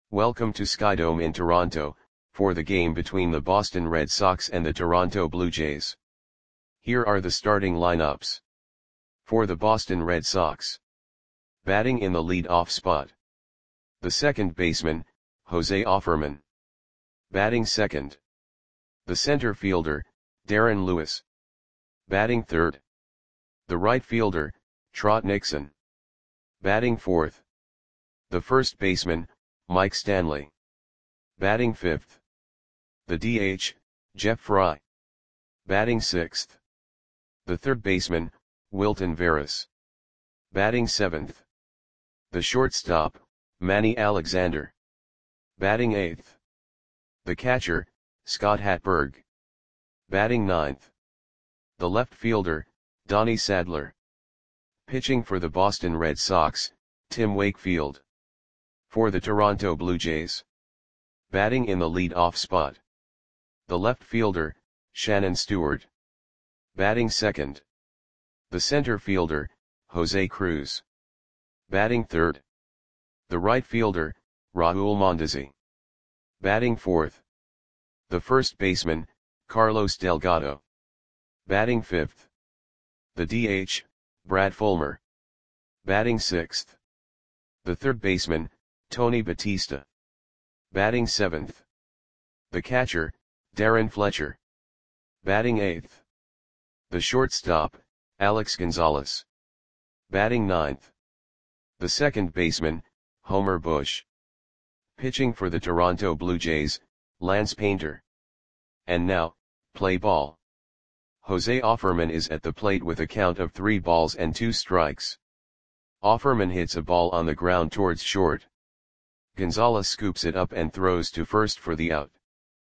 Welcome to Skydome in Toronto, for the game between the Boston Red Sox and the Toronto Blue Jays. Here are the starting lineups. For the Boston Red Sox. Batting in the lead-off spot. The second baseman, Jose Offerman. Batting second. The center fielder, Darren Lewis. Batting third. The right fielder, Trot Nixon. Batting fourth. The first baseman, Mike Stanley. Batting fifth. The DH, Jeff Fry. Batting sixth. The third baseman, Wilton Veras. Batting seventh. The shortstop, Manny Alexander. Batting eighth. The catcher, Scott Hatteberg. Batting ninth. The left fielder, Donnie Sadler. Pitching for the Boston Red Sox, Tim Wakefield. For the Toronto Blue Jays. Batting in the lead-off spot. The left fielder, Shannon Stewart. Batting second. The center fielder, Jose Cruz. Batting third. The right fielder, Raul Mondesi. Batting fourth. The first baseman, Carlos Delgado. Batting fifth. The DH, Brad Fulmer. Batting sixth. The third baseman, Tony Batista. Batting seventh. The catcher, Darren Fletcher. Batting eighth. The shortstop, Alex Gonzalez. Batting ninth. The second baseman, Homer Bush. Pitching for the Toronto Blue Jays, Lance Painter. And now, play ball. Jose Offerman is at the plate with a count of 3 balls and 2 strikes. Offerman hits a ball on the ground towards short. Gonzalez scoops it up and throws to first for the out.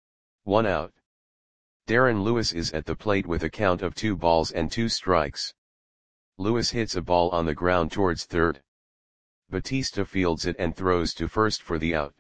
1 out. Darren Lewis is at the plate with a count of 2 balls and 2 strikes. Lewis hits a ball on the ground towards third. Batista fields it and throws to first for the out.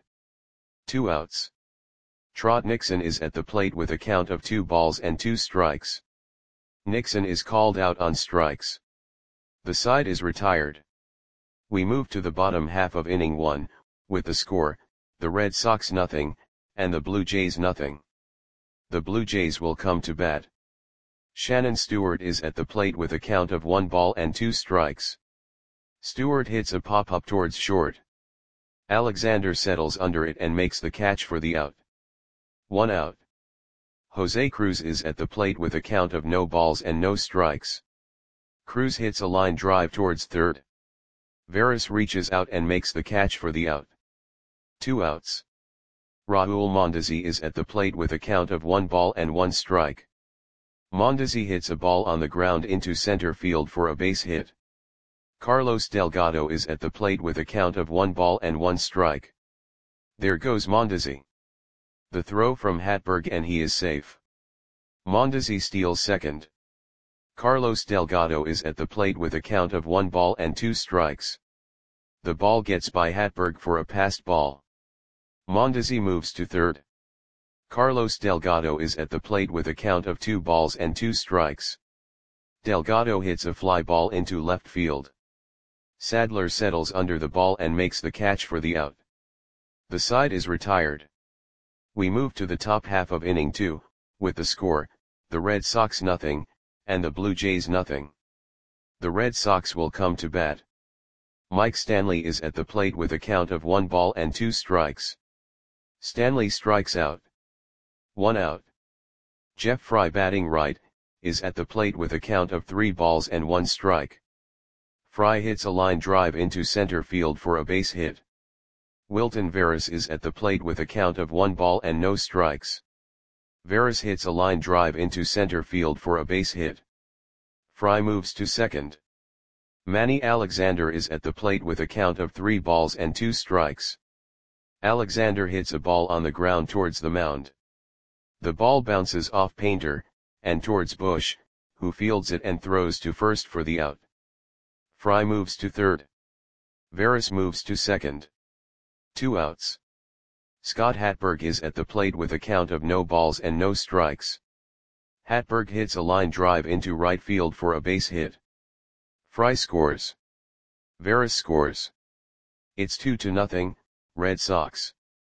2 outs. Trot Nixon is at the plate with a count of 2 balls and 2 strikes. Nixon is called out on strikes. The side is retired. We move to the bottom half of inning 1, with the score, the Red Sox nothing, and the Blue Jays nothing. The Blue Jays will come to bat. Shannon Stewart is at the plate with a count of 1 ball and 2 strikes. Stewart hits a pop-up towards short. Alexander settles under it and makes the catch for the out. 1 out. Jose Cruz is at the plate with a count of no balls and no strikes. Cruz hits a line drive towards third. Veras reaches out and makes the catch for the out. 2 outs. Raul Mondesi is at the plate with a count of 1 ball and 1 strike. Mondesi hits a ball on the ground into center field for a base hit. Carlos Delgado is at the plate with a count of 1 ball and 1 strike. There goes Mondesi. The throw from Hatteberg and he is safe. Mondesi steals second. Carlos Delgado is at the plate with a count of 1 ball and 2 strikes. The ball gets by Hatteberg for a passed ball. Mondesi moves to third. Carlos Delgado is at the plate with a count of 2 balls and 2 strikes. Delgado hits a fly ball into left field. Sadler settles under the ball and makes the catch for the out. The side is retired. We move to the top half of inning 2, with the score, the Red Sox nothing, and the Blue Jays nothing. The Red Sox will come to bat. Mike Stanley is at the plate with a count of 1 ball and 2 strikes. Stanley strikes out. 1 out. Jeff Fry, batting right, is at the plate with a count of 3 balls and 1 strike. Fry hits a line drive into center field for a base hit. Wilton Veras is at the plate with a count of 1 ball and no strikes. Veras hits a line drive into center field for a base hit. Fry moves to second. Manny Alexander is at the plate with a count of 3 balls and 2 strikes. Alexander hits a ball on the ground towards the mound. The ball bounces off Painter, and towards Bush, who fields it and throws to first for the out. Fry moves to third. Veras moves to second. 2 outs. Scott Hatteberg is at the plate with a count of no balls and no strikes. Hatteberg hits a line drive into right field for a base hit. Fry scores. Veras scores. It's 2-0, Red Sox.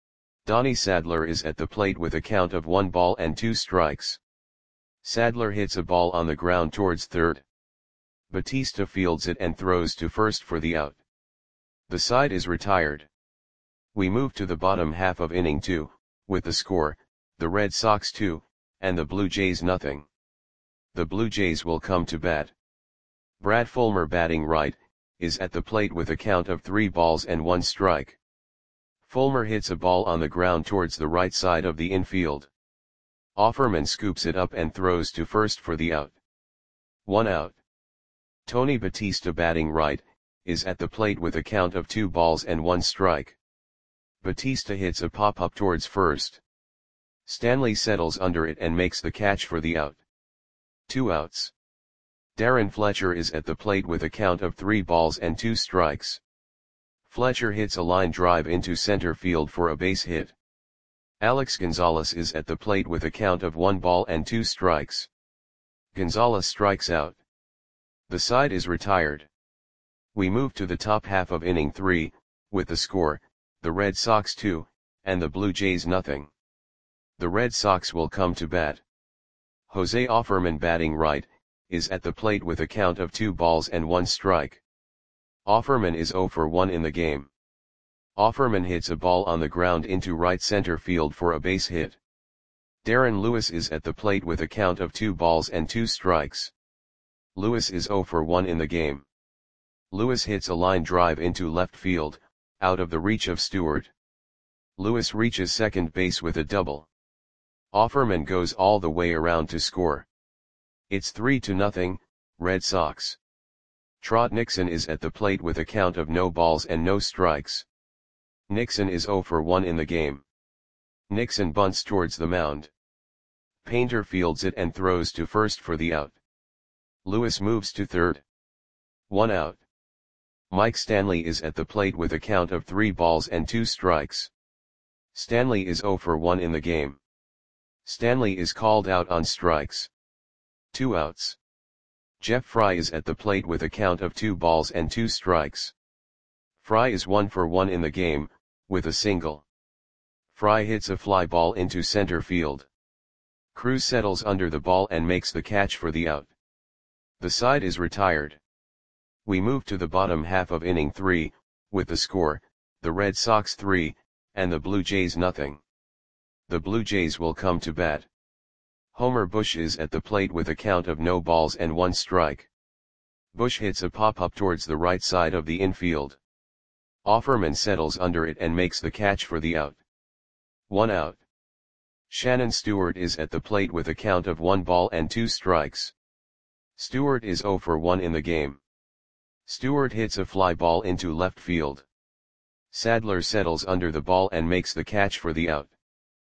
Donnie Sadler is at the plate with a count of 1 ball and 2 strikes. Sadler hits a ball on the ground towards third. Batista fields it and throws to first for the out. The side is retired. We move to the bottom half of inning 2, with the score, the Red Sox 2, and the Blue Jays nothing. The Blue Jays will come to bat. Brad Fulmer, batting right, is at the plate with a count of 3 balls and 1 strike. Fulmer hits a ball on the ground towards the right side of the infield. Offerman scoops it up and throws to first for the out. 1 out. Tony Batista, batting right, is at the plate with a count of 2 balls and 1 strike. Batista hits a pop-up towards first. Stanley settles under it and makes the catch for the out. 2 outs. Darren Fletcher is at the plate with a count of 3 balls and 2 strikes. Fletcher hits a line drive into center field for a base hit. Alex Gonzalez is at the plate with a count of 1 ball and 2 strikes. Gonzalez strikes out. The side is retired. We move to the top half of inning 3, with the score, the Red Sox 2, and the Blue Jays nothing. The Red Sox will come to bat. Jose Offerman, batting right, is at the plate with a count of 2 balls and 1 strike. Offerman is 0 for 1 in the game. Offerman hits a ball on the ground into right center field for a base hit. Darren Lewis is at the plate with a count of 2 balls and 2 strikes. Lewis is 0 for 1 in the game. Lewis hits a line drive into left field, out of the reach of Stewart. Lewis reaches second base with a double. Offerman goes all the way around to score. It's 3-0, Red Sox. Trot Nixon is at the plate with a count of no balls and no strikes. Nixon is 0 for 1 in the game. Nixon bunts towards the mound. Painter fields it and throws to first for the out. Lewis moves to third. 1 out. Mike Stanley is at the plate with a count of 3 balls and 2 strikes. Stanley is 0 for 1 in the game. Stanley is called out on strikes. 2 outs. Jeff Fry is at the plate with a count of 2 balls and 2 strikes. Fry is 1 for 1 in the game, with a single. Fry hits a fly ball into center field. Cruz settles under the ball and makes the catch for the out. The side is retired. We move to the bottom half of inning 3, with the score, the Red Sox 3, and the Blue Jays nothing. The Blue Jays will come to bat. Homer Bush is at the plate with a count of no balls and 1 strike. Bush hits a pop-up towards the right side of the infield. Offerman settles under it and makes the catch for the out. 1 out. Shannon Stewart is at the plate with a count of 1 ball and 2 strikes. Stewart is 0 for 1 in the game. Stewart hits a fly ball into left field. Sadler settles under the ball and makes the catch for the out.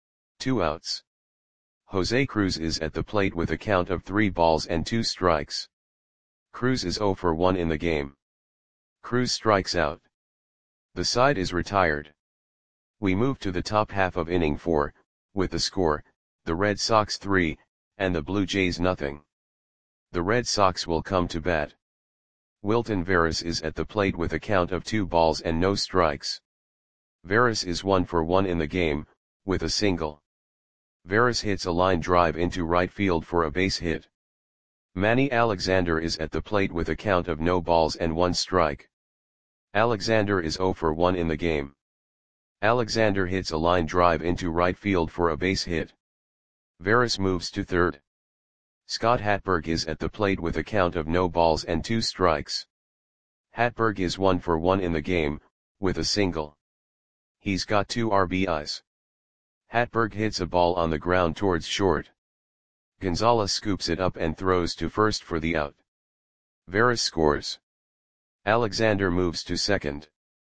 2 outs. Jose Cruz is at the plate with a count of 3 balls and 2 strikes. Cruz is 0 for 1 in the game. Cruz strikes out. The side is retired. We move to the top half of inning 4, with the score, the Red Sox 3, and the Blue Jays nothing. The Red Sox will come to bat. Wilton Veras is at the plate with a count of 2 balls and no strikes. Veras is 1 for 1 in the game, with a single. Veras hits a line drive into right field for a base hit. Manny Alexander is at the plate with a count of no balls and 1 strike. Alexander is 0 for 1 in the game. Alexander hits a line drive into right field for a base hit. Veras moves to third. Scott Hatberg is at the plate with a count of no balls and 2 strikes. Hatberg is 1 for 1 in the game, with a single. He's got 2 RBIs. Hatberg hits a ball on the ground towards short. Gonzalez scoops it up and throws to first for the out. Veras scores. Alexander moves to second.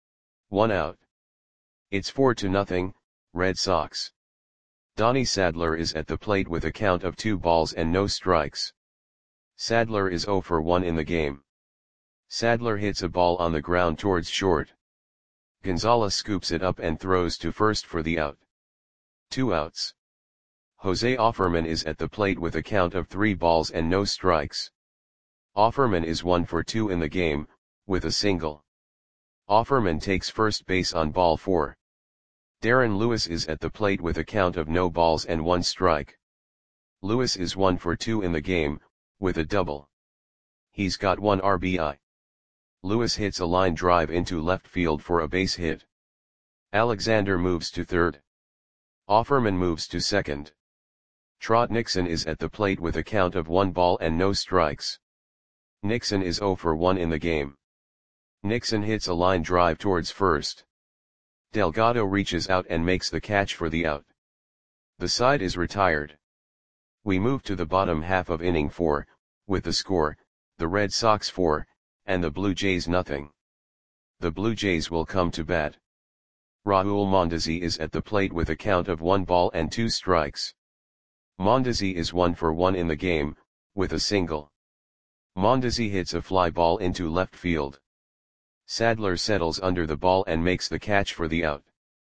1 out. It's 4-0, Red Sox. Donnie Sadler is at the plate with a count of 2 balls and no strikes. Sadler is 0 for 1 in the game. Sadler hits a ball on the ground towards short. Gonzalez scoops it up and throws to first for the out. 2 outs. Jose Offerman is at the plate with a count of 3 balls and no strikes. Offerman is 1 for 2 in the game, with a single. Offerman takes first base on ball 4. Darren Lewis is at the plate with a count of no balls and 1 strike. Lewis is 1 for 2 in the game, with a double. He's got 1 RBI. Lewis hits a line drive into left field for a base hit. Alexander moves to third. Offerman moves to second. Trot Nixon is at the plate with a count of 1 ball and no strikes. Nixon is 0 for 1 in the game. Nixon hits a line drive towards first. Delgado reaches out and makes the catch for the out. The side is retired. We move to the bottom half of inning 4, with the score, the Red Sox 4, and the Blue Jays nothing. The Blue Jays will come to bat. Raul Mondesi is at the plate with a count of 1 ball and 2 strikes. Mondesi is 1 for 1 in the game, with a single. Mondesi hits a fly ball into left field. Sadler settles under the ball and makes the catch for the out.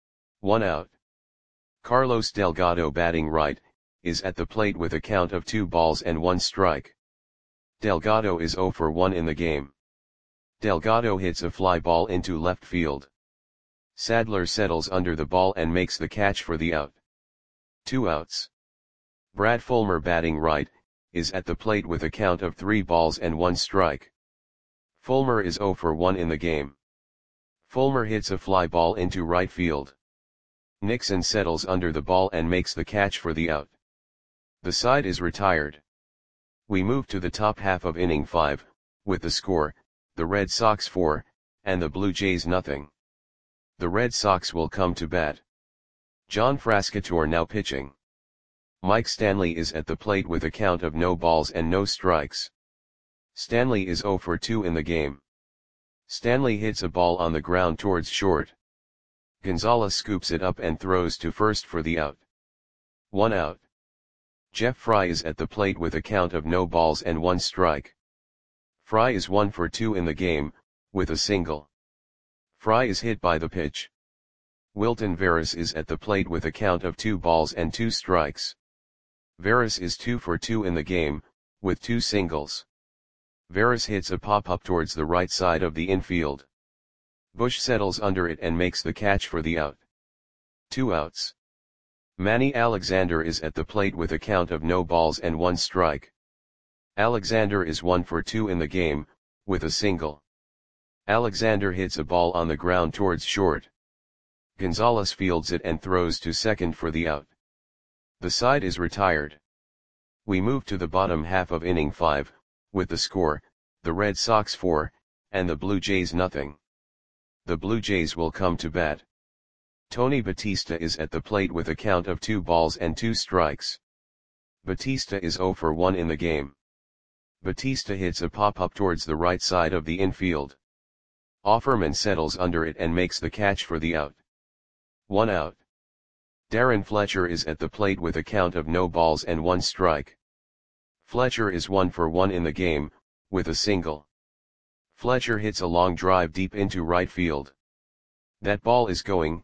1 out. Carlos Delgado, batting right, is at the plate with a count of 2 balls and 1 strike. Delgado is 0 for 1 in the game. Delgado hits a fly ball into left field. Sadler settles under the ball and makes the catch for the out. 2 outs. Brad Fulmer, batting right, is at the plate with a count of 3 balls and 1 strike. Fulmer is 0 for 1 in the game. Fulmer hits a fly ball into right field. Nixon settles under the ball and makes the catch for the out. The side is retired. We move to the top half of inning 5, with the score, the Red Sox 4, and the Blue Jays nothing. The Red Sox will come to bat. John Frascatore now pitching. Mike Stanley is at the plate with a count of no balls and no strikes. Stanley is 0 for 2 in the game. Stanley hits a ball on the ground towards short. Gonzalez scoops it up and throws to first for the out. 1 out. Jeff Fry is at the plate with a count of no balls and 1 strike. Fry is 1 for 2 in the game, with a single. Fry is hit by the pitch. Wilton Veras is at the plate with a count of 2 balls and 2 strikes. Veras is 2 for 2 in the game, with 2 singles. Veras hits a pop-up towards the right side of the infield. Bush settles under it and makes the catch for the out. 2 outs. Manny Alexander is at the plate with a count of no balls and 1 strike. Alexander is 1 for 2 in the game, with a single. Alexander hits a ball on the ground towards short. Gonzalez fields it and throws to second for the out. The side is retired. We move to the bottom half of inning 5, with the score, the Red Sox 4, and the Blue Jays nothing. The Blue Jays will come to bat. Tony Batista is at the plate with a count of 2 balls and 2 strikes. Batista is 0 for 1 in the game. Batista hits a pop-up towards the right side of the infield. Offerman settles under it and makes the catch for the out. 1 out. Darren Fletcher is at the plate with a count of no balls and 1 strike. Fletcher is 1 for 1 in the game, with a single. Fletcher hits a long drive deep into right field. That ball is gone.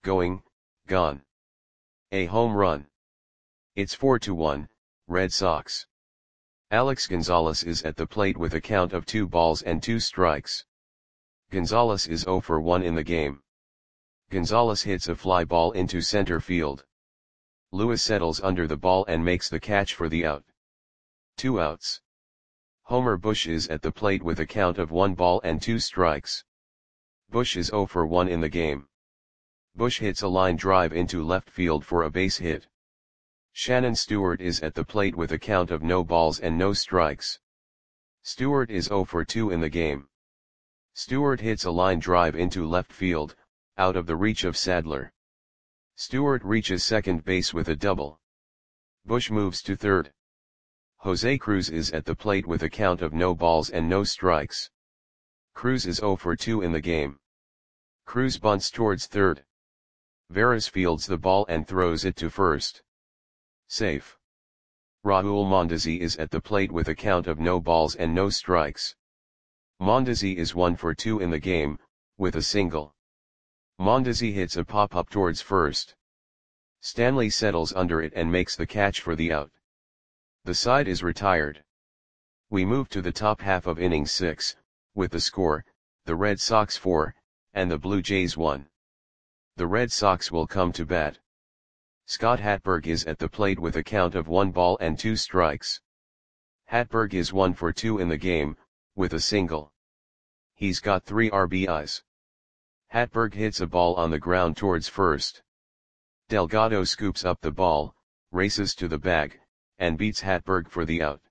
A home run. It's 4-1, Red Sox. Alex Gonzalez is at the plate with a count of 2 balls and 2 strikes. Gonzalez is 0 for 1 in the game. Gonzalez hits a fly ball into center field. Lewis settles under the ball and makes the catch for the out. 2 outs. Homer Bush is at the plate with a count of 1 ball and 2 strikes. Bush is 0 for 1 in the game. Bush hits a line drive into left field for a base hit. Shannon Stewart is at the plate with a count of no balls and no strikes. Stewart is 0 for 2 in the game. Stewart hits a line drive into left field, out of the reach of Sadler. Stewart reaches second base with a double. Bush moves to third. Jose Cruz is at the plate with a count of no balls and no strikes. Cruz is 0 for 2 in the game. Cruz bunts towards third. Veras fields the ball and throws it to first. Safe. Raul Mondesi is at the plate with a count of no balls and no strikes. Mondesi is 1 for 2 in the game, with a single. Mondesi hits a pop-up towards first. Stanley settles under it and makes the catch for the out. The side is retired. We move to the top half of inning 6, with the score, the Red Sox 4, and the Blue Jays 1. The Red Sox will come to bat. Scott Hatberg is at the plate with a count of 1 ball and 2 strikes. Hatberg is 1 for 2 in the game, with a single. He's got 3 RBIs. Hatberg hits a ball on the ground towards first. Delgado scoops up the ball, races to the bag, and beats Hatberg for the out.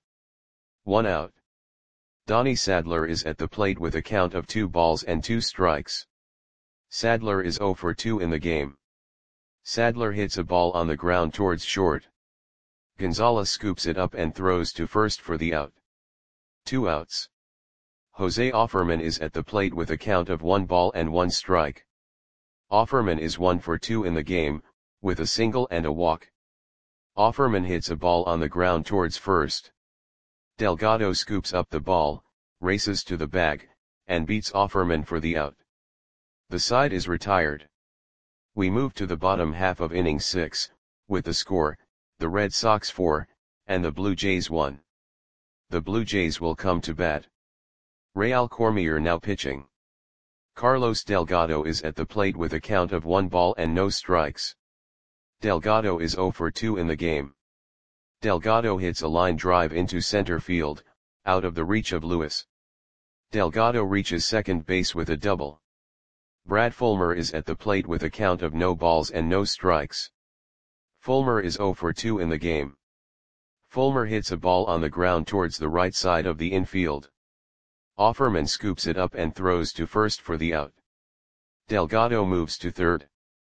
1 out. Donnie Sadler is at the plate with a count of 2 balls and 2 strikes. Sadler is 0 for 2 in the game. Sadler hits a ball on the ground towards short. Gonzalez scoops it up and throws to first for the out. 2 outs. Jose Offerman is at the plate with a count of 1 ball and 1 strike. Offerman is 1 for 2 in the game, with a single and a walk. Offerman hits a ball on the ground towards first. Delgado scoops up the ball, races to the bag, and beats Offerman for the out. The side is retired. We move to the bottom half of inning 6, with the score, the Red Sox 4, and the Blue Jays 1. The Blue Jays will come to bat. Real Cormier now pitching. Carlos Delgado is at the plate with a count of 1 ball and no strikes. Delgado is 0 for 2 in the game. Delgado hits a line drive into center field, out of the reach of Lewis. Delgado reaches second base with a double. Brad Fulmer is at the plate with a count of no balls and no strikes. Fulmer is 0 for 2 in the game. Fulmer hits a ball on the ground towards the right side of the infield. Offerman scoops it up and throws to first for the out. Delgado moves to third.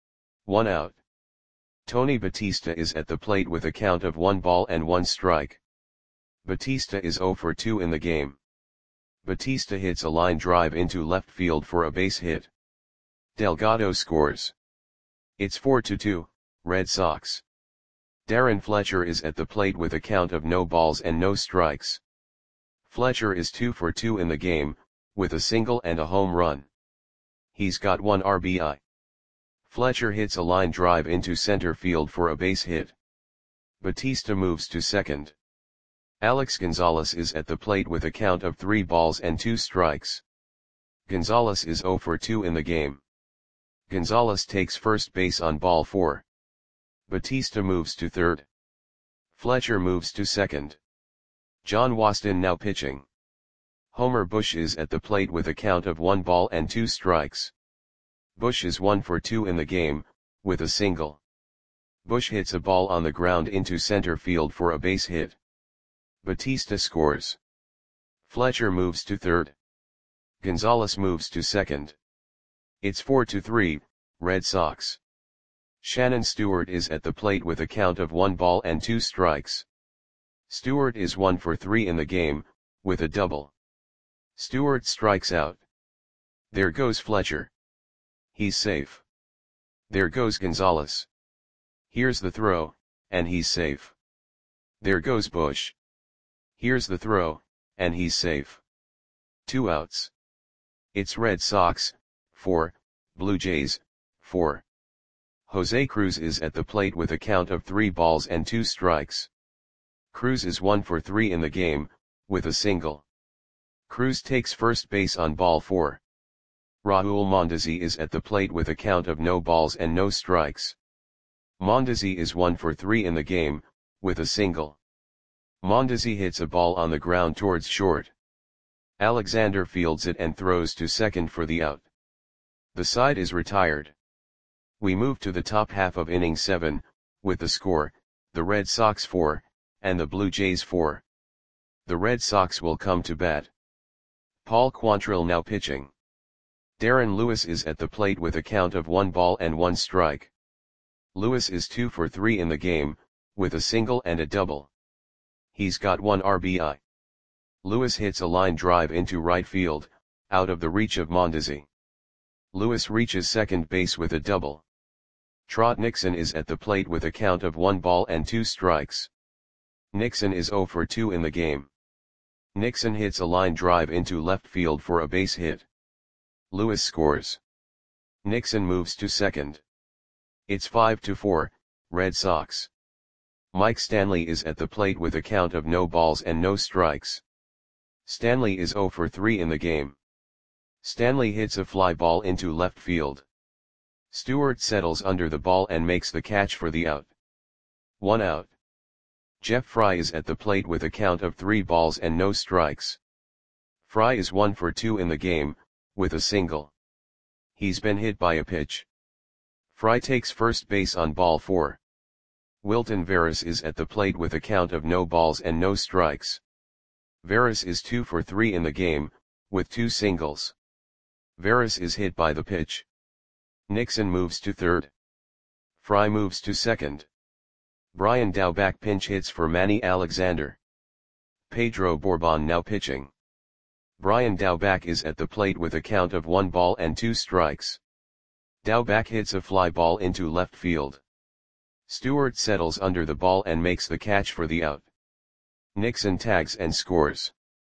1 out. Tony Batista is at the plate with a count of 1 ball and 1 strike. Batista is 0 for 2 in the game. Batista hits a line drive into left field for a base hit. Delgado scores. It's 4-2, Red Sox. Darren Fletcher is at the plate with a count of no balls and no strikes. Fletcher is 2 for 2 in the game, with a single and a home run. He's got 1 RBI. Fletcher hits a line drive into center field for a base hit. Batista moves to second. Alex Gonzalez is at the plate with a count of 3 balls and 2 strikes. Gonzalez is 0 for 2 in the game. Gonzalez takes first base on ball 4. Batista moves to third. Fletcher moves to second. John Waston now pitching. Homer Bush is at the plate with a count of 1 ball and 2 strikes. Bush is 1 for 2 in the game, with a single. Bush hits a ball on the ground into center field for a base hit. Batista scores. Fletcher moves to third. Gonzalez moves to second. It's 4-3, Red Sox. Shannon Stewart is at the plate with a count of 1 ball and 2 strikes. Stewart is 1 for 3 in the game, with a double. Stewart strikes out. There goes Fletcher. He's safe. There goes Gonzalez. Here's the throw, and he's safe. There goes Bush. Here's the throw, and he's safe. 2 outs. It's Red Sox 4, Blue Jays 4. Jose Cruz is at the plate with a count of 3 balls and 2 strikes. Cruz is 1 for 3 in the game, with a single. Cruz takes first base on ball 4. Raul Mondesi is at the plate with a count of no balls and no strikes. Mondesi is 1 for 3 in the game, with a single. Mondesi hits a ball on the ground towards short. Alexander fields it and throws to second for the out. The side is retired. We move to the top half of inning 7, with the score, the Red Sox 4, and the Blue Jays 4. The Red Sox will come to bat. Paul Quantrill now pitching. Darren Lewis is at the plate with a count of 1 ball and 1 strike. Lewis is 2 for 3 in the game, with a single and a double. He's got 1 RBI. Lewis hits a line drive into right field, out of the reach of Mondesi. Lewis reaches second base with a double. Trot Nixon is at the plate with a count of 1 ball and 2 strikes. Nixon is 0 for 2 in the game. Nixon hits a line drive into left field for a base hit. Lewis scores. Nixon moves to second. It's 5-4, Red Sox. Mike Stanley is at the plate with a count of no balls and no strikes. Stanley is 0 for 3 in the game. Stanley hits a fly ball into left field. Stewart settles under the ball and makes the catch for the out. 1 out. Jeff Fry is at the plate with a count of 3 balls and no strikes. Fry is 1 for 2 in the game, with a single. He's been hit by a pitch. Fry takes first base on ball 4. Wilton Veras is at the plate with a count of no balls and no strikes. Veras is 2 for 3 in the game, with 2 singles. Veras is hit by the pitch. Nixon moves to third. Fry moves to second. Brian Daubach pinch hits for Manny Alexander. Pedro Borbon now pitching. Brian Daubach is at the plate with a count of 1 ball and 2 strikes. Daubach hits a fly ball into left field. Stewart settles under the ball and makes the catch for the out. Nixon tags and scores.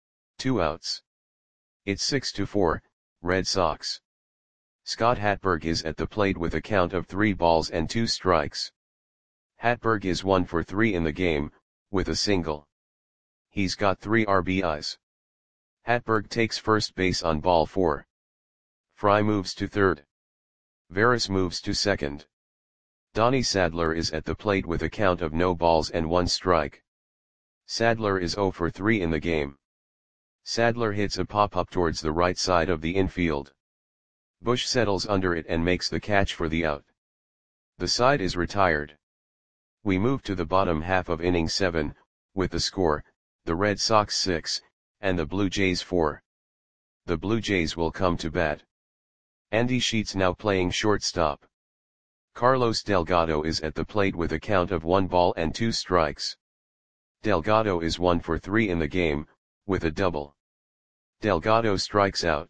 2 outs. It's 6-4, Red Sox. Scott Hatberg is at the plate with a count of 3 balls and 2 strikes. Hatberg is 1 for 3 in the game, with a single. He's got 3 RBIs. Hatberg takes first base on ball 4. Fry moves to third. Veras moves to second. Donnie Sadler is at the plate with a count of no balls and 1 strike. Sadler is 0 for 3 in the game. Sadler hits a pop-up towards the right side of the infield. Bush settles under it and makes the catch for the out. The side is retired. We move to the bottom half of inning 7, with the score, the Red Sox 6, and the Blue Jays 4. The Blue Jays will come to bat. Andy Sheets now playing shortstop. Carlos Delgado is at the plate with a count of 1 ball and 2 strikes. Delgado is 1 for 3 in the game, with a double. Delgado strikes out.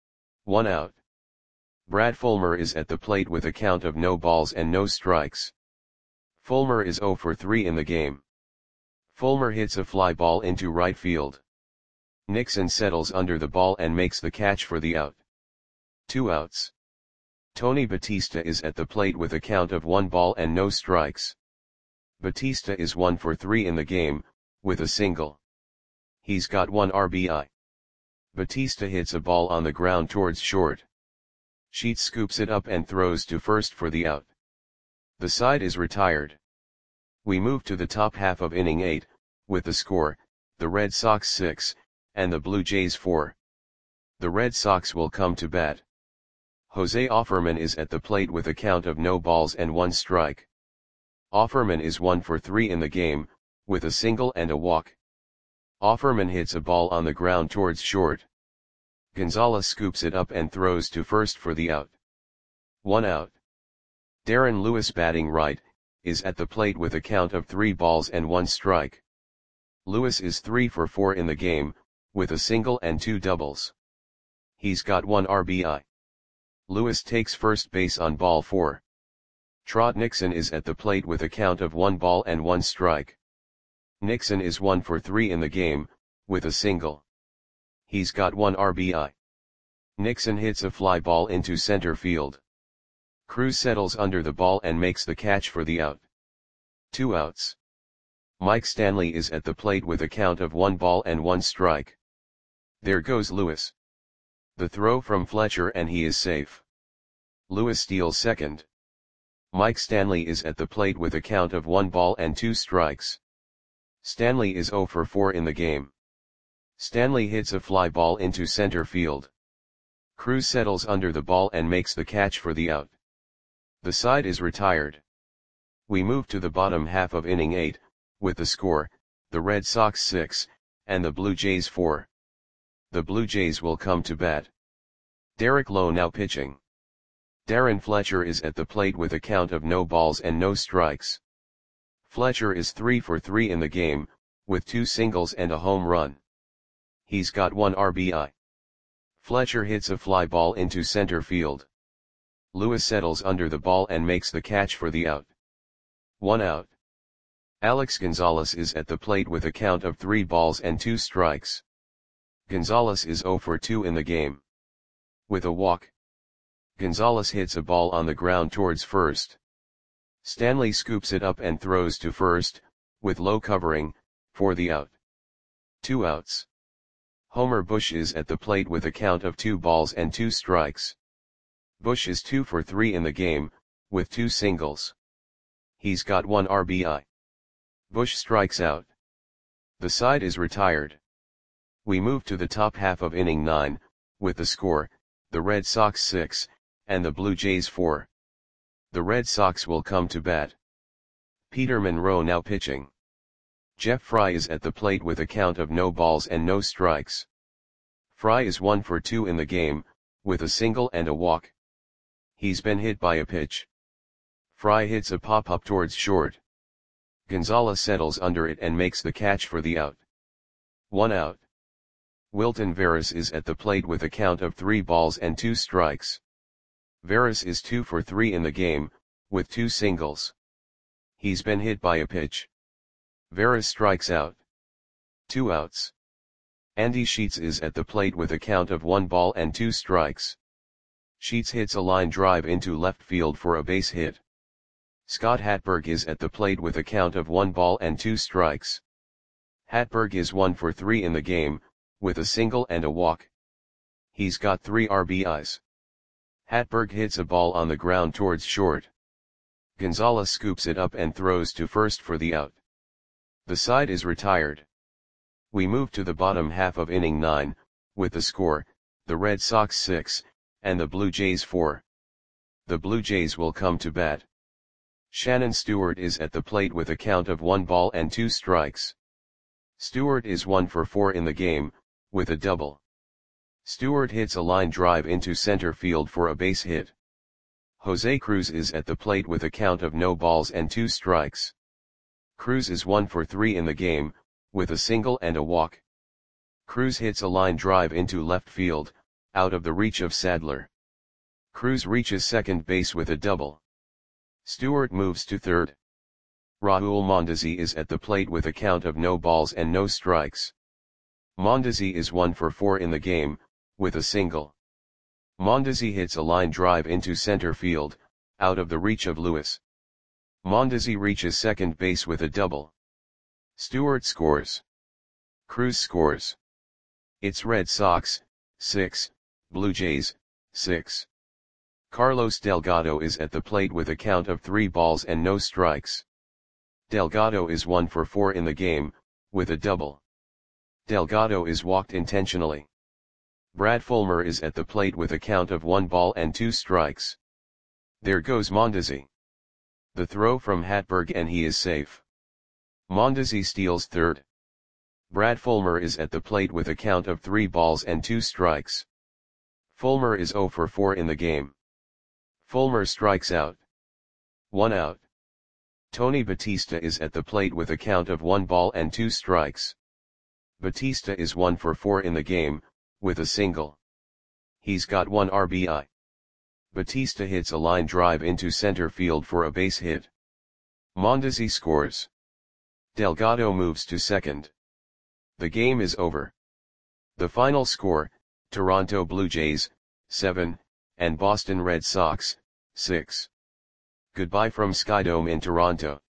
1 out. Brad Fulmer is at the plate with a count of no balls and no strikes. Fulmer is 0 for 3 in the game. Fulmer hits a fly ball into right field. Nixon settles under the ball and makes the catch for the out. 2 outs. Tony Batista is at the plate with a count of 1 ball and no strikes. Batista is 1 for 3 in the game, with a single. He's got 1 RBI. Batista hits a ball on the ground towards short. Sheets scoops it up and throws to first for the out. The side is retired. We move to the top half of inning 8, with the score, the Red Sox 6, and the Blue Jays 4. The Red Sox will come to bat. Jose Offerman is at the plate with a count of no balls and 1 strike. Offerman is 1 for 3 in the game, with a single and a walk. Offerman hits a ball on the ground towards short. Gonzalez scoops it up and throws to first for the out. 1 out. Darren Lewis batting right, is at the plate with a count of 3 balls and 1 strike. Lewis is 3 for 4 in the game, with a single and 2 doubles. He's got 1 RBI. Lewis takes first base on ball 4. Trot Nixon is at the plate with a count of 1 ball and 1 strike. Nixon is 1 for 3 in the game, with a single. He's got 1 RBI. Nixon hits a fly ball into center field. Cruz settles under the ball and makes the catch for the out. 2 outs. Mike Stanley is at the plate with a count of 1 ball and 1 strike. There goes Lewis. The throw from Fletcher and he is safe. Lewis steals second. Mike Stanley is at the plate with a count of 1 ball and 2 strikes. Stanley is 0 for 4 in the game. Stanley hits a fly ball into center field. Cruz settles under the ball and makes the catch for the out. The side is retired. We move to the bottom half of inning 8, with the score, the Red Sox 6, and the Blue Jays 4. The Blue Jays will come to bat. Derek Lowe now pitching. Darren Fletcher is at the plate with a count of no balls and no strikes. Fletcher is 3 for 3 in the game, with 2 singles and a home run. He's got 1 RBI. Fletcher hits a fly ball into center field. Lewis settles under the ball and makes the catch for the out. 1 out. Alex Gonzalez is at the plate with a count of 3 balls and 2 strikes. Gonzalez is 0 for 2 in the game. With a walk. Gonzalez hits a ball on the ground towards first. Stanley scoops it up and throws to first, with Lowe covering, for the out. 2 outs. Homer Bush is at the plate with a count of 2 balls and 2 strikes. Bush is 2 for 3 in the game, with 2 singles. He's got 1 RBI. Bush strikes out. The side is retired. We move to the top half of inning 9, with the score, the Red Sox 6, and the Blue Jays 4. The Red Sox will come to bat. Peter Monroe now pitching. Jeff Fry is at the plate with a count of no balls and no strikes. Fry is 1 for 2 in the game, with a single and a walk. He's been hit by a pitch. Fry hits a pop-up towards short. Gonzalez settles under it and makes the catch for the out. 1 out. Wilton Veras is at the plate with a count of 3 balls and 2 strikes. Veras is 2 for 3 in the game, with 2 singles. He's been hit by a pitch. Veras strikes out. 2 outs. Andy Sheets is at the plate with a count of 1 ball and 2 strikes. Sheets hits a line drive into left field for a base hit. Scott Hatberg is at the plate with a count of 1 ball and 2 strikes. Hatberg is 1 for 3 in the game, with a single and a walk. He's got 3 RBIs. Hatberg hits a ball on the ground towards short. Gonzalez scoops it up and throws to first for the out. The side is retired. We move to the bottom half of inning 9, with the score, the Red Sox 6, and the Blue Jays 4. The Blue Jays will come to bat. Shannon Stewart is at the plate with a count of 1 ball and 2 strikes. Stewart is 1 for 4 in the game, with a double. Stewart hits a line drive into center field for a base hit. Jose Cruz is at the plate with a count of no balls and 2 strikes. Cruz is 1 for 3 in the game, with a single and a walk. Cruz hits a line drive into left field, out of the reach of Sadler. Cruz reaches second base with a double. Stewart moves to third. Raul Mondesi is at the plate with a count of no balls and no strikes. Mondesi is 1 for 4 in the game, with a single. Mondesi hits a line drive into center field, out of the reach of Lewis. Mondesi reaches second base with a double. Stewart scores. Cruz scores. It's Red Sox, 6, Blue Jays, 6. Carlos Delgado is at the plate with a count of 3 balls and no strikes. Delgado is 1 for 4 in the game, with a double. Delgado is walked intentionally. Brad Fulmer is at the plate with a count of 1 ball and 2 strikes. There goes Mondesi. The throw from Hatberg and he is safe. Mondesi steals third. Brad Fulmer is at the plate with a count of 3 balls and 2 strikes. Fulmer is 0 for 4 in the game. Fulmer strikes out. 1 out. Tony Batista is at the plate with a count of 1 ball and 2 strikes. Batista is 1 for 4 in the game, with a single. He's got 1 RBI. Batista hits a line drive into center field for a base hit. Mondesi scores. Delgado moves to second. The game is over. The final score, Toronto Blue Jays, 7, and Boston Red Sox, 6. Goodbye from Skydome in Toronto.